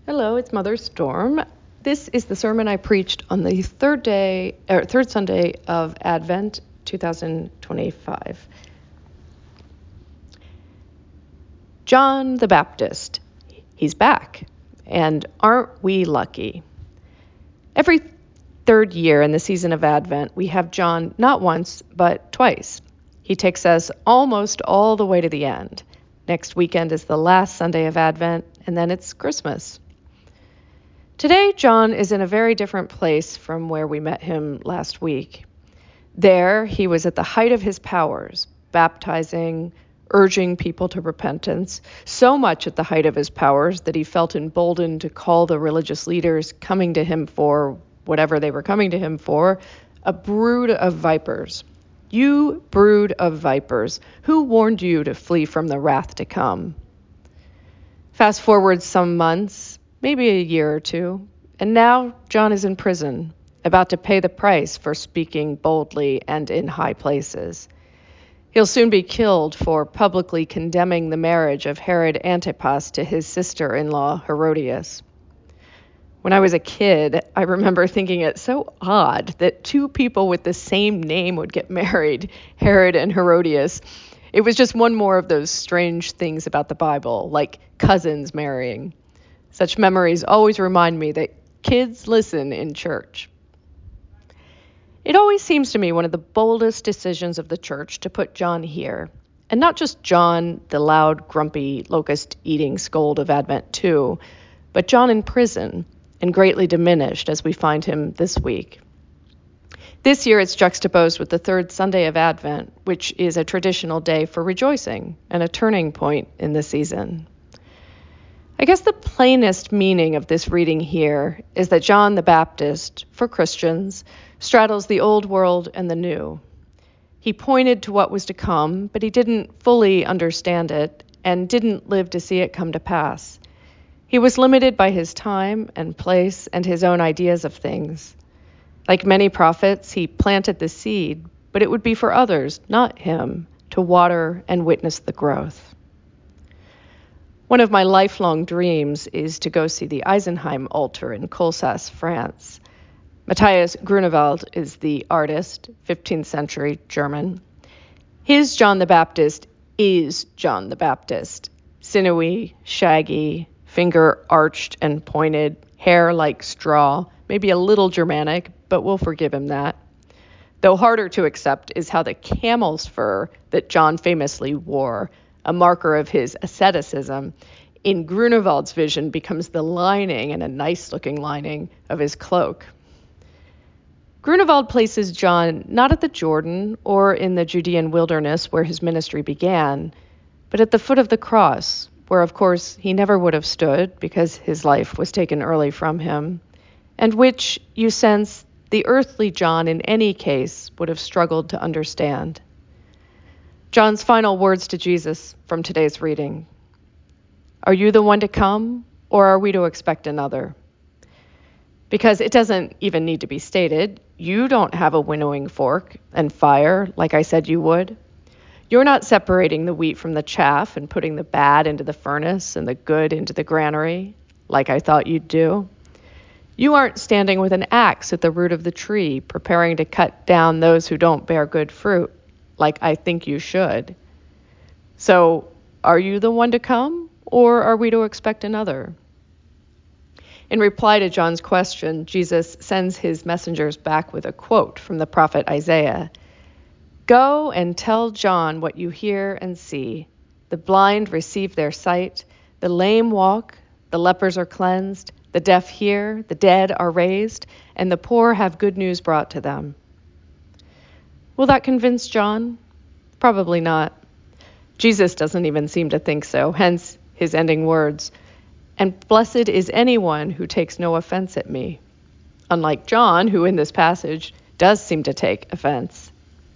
Hello, it's Mother Storm. This is the sermon I preached on the third Sunday of Advent 2025. John the Baptist. He's back. And aren't we lucky? Every third year in the season of Advent, we have John not once, but twice. He takes us almost all the way to the end. Next weekend is the last Sunday of Advent, and then it's Christmas. Today, John is in a very different place from where we met him last week. There, he was at the height of his powers, baptizing, urging people to repentance, so much at the height of his powers that he felt emboldened to call the religious leaders coming to him for whatever they were coming to him for, a brood of vipers. You brood of vipers, who warned you to flee from the wrath to come? Fast forward some months, maybe a year or two, and now John is in prison, about to pay the price for speaking boldly and in high places. He'll soon be killed for publicly condemning the marriage of Herod Antipas to his sister-in-law Herodias. When I was a kid, I remember thinking it so odd that two people with the same name would get married, Herod and Herodias. It was just one more of those strange things about the Bible, like cousins marrying. Such memories always remind me that kids listen in church. It always seems to me one of the boldest decisions of the church to put John here. And not just John, the loud, grumpy, locust-eating scold of Advent 2, but John in prison and greatly diminished as we find him this week. This year it's juxtaposed with the third Sunday of Advent, which is a traditional day for rejoicing and a turning point in the season. I guess the plainest meaning of this reading here is that John the Baptist, for Christians, straddles the old world and the new. He pointed to what was to come, but he didn't fully understand it and didn't live to see it come to pass. He was limited by his time and place and his own ideas of things. Like many prophets, he planted the seed, but it would be for others, not him, to water and witness the growth. One of my lifelong dreams is to go see the Eisenheim altar in Colsasse, France. Matthias Grunewald is the artist, 15th century German. His John the Baptist is John the Baptist. Sinewy, shaggy, finger arched and pointed, hair like straw, maybe a little Germanic, but we'll forgive him that. Though harder to accept is how the camel's fur that John famously wore, a marker of his asceticism, in Grunewald's vision becomes the lining, and a nice-looking lining, of his cloak. Grunewald places John not at the Jordan or in the Judean wilderness where his ministry began, but at the foot of the cross, where, of course, he never would have stood because his life was taken early from him, and which, you sense, the earthly John in any case would have struggled to understand. John's final words to Jesus from today's reading. Are you the one to come, or are we to expect another? Because it doesn't even need to be stated, you don't have a winnowing fork and fire like I said you would. You're not separating the wheat from the chaff and putting the bad into the furnace and the good into the granary like I thought you'd do. You aren't standing with an axe at the root of the tree, preparing to cut down those who don't bear good fruit, like I think you should. So, are you the one to come, or are we to expect another? In reply to John's question, Jesus sends his messengers back with a quote from the prophet Isaiah. Go and tell John what you hear and see. The blind receive their sight, the lame walk, the lepers are cleansed, the deaf hear, the dead are raised, and the poor have good news brought to them. Will that convince John? Probably not. Jesus doesn't even seem to think so, hence his ending words. And blessed is anyone who takes no offense at me. Unlike John, who in this passage does seem to take offense.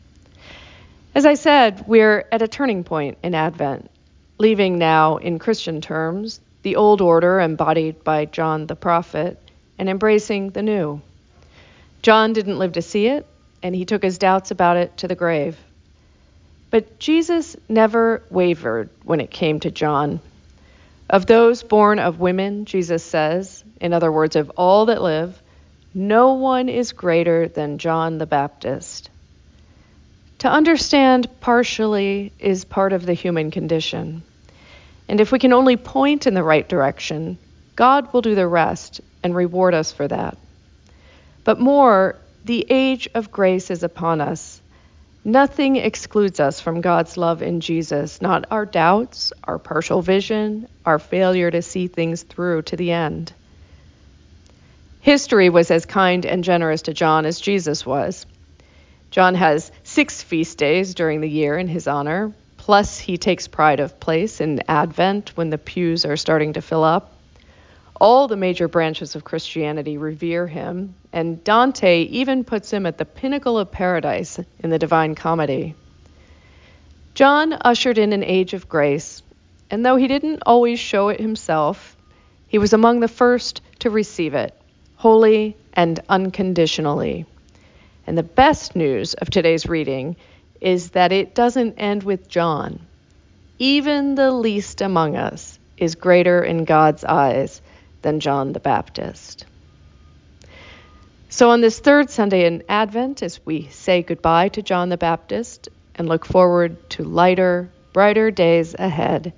As I said, we're at a turning point in Advent, leaving now, in Christian terms, the old order embodied by John the prophet, and embracing the new. John didn't live to see it, and he took his doubts about it to the grave. But Jesus never wavered when it came to John. Of those born of women, Jesus says, in other words, of all that live, no one is greater than John the Baptist. To understand partially is part of the human condition. And if we can only point in the right direction, God will do the rest and reward us for that. But more, the age of grace is upon us. Nothing excludes us from God's love in Jesus, not our doubts, our partial vision, our failure to see things through to the end. History was as kind and generous to John as Jesus was. John has 6 feast days during the year in his honor, plus he takes pride of place in Advent when the pews are starting to fill up. All the major branches of Christianity revere him, and Dante even puts him at the pinnacle of paradise in the Divine Comedy. John ushered in an age of grace, and though he didn't always show it himself, he was among the first to receive it, wholly and unconditionally. And the best news of today's reading is that it doesn't end with John. Even the least among us is greater in God's eyes than John the Baptist. So on this third Sunday in Advent, as we say goodbye to John the Baptist and look forward to lighter, brighter days ahead,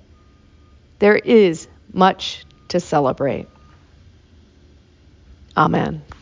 there is much to celebrate. Amen.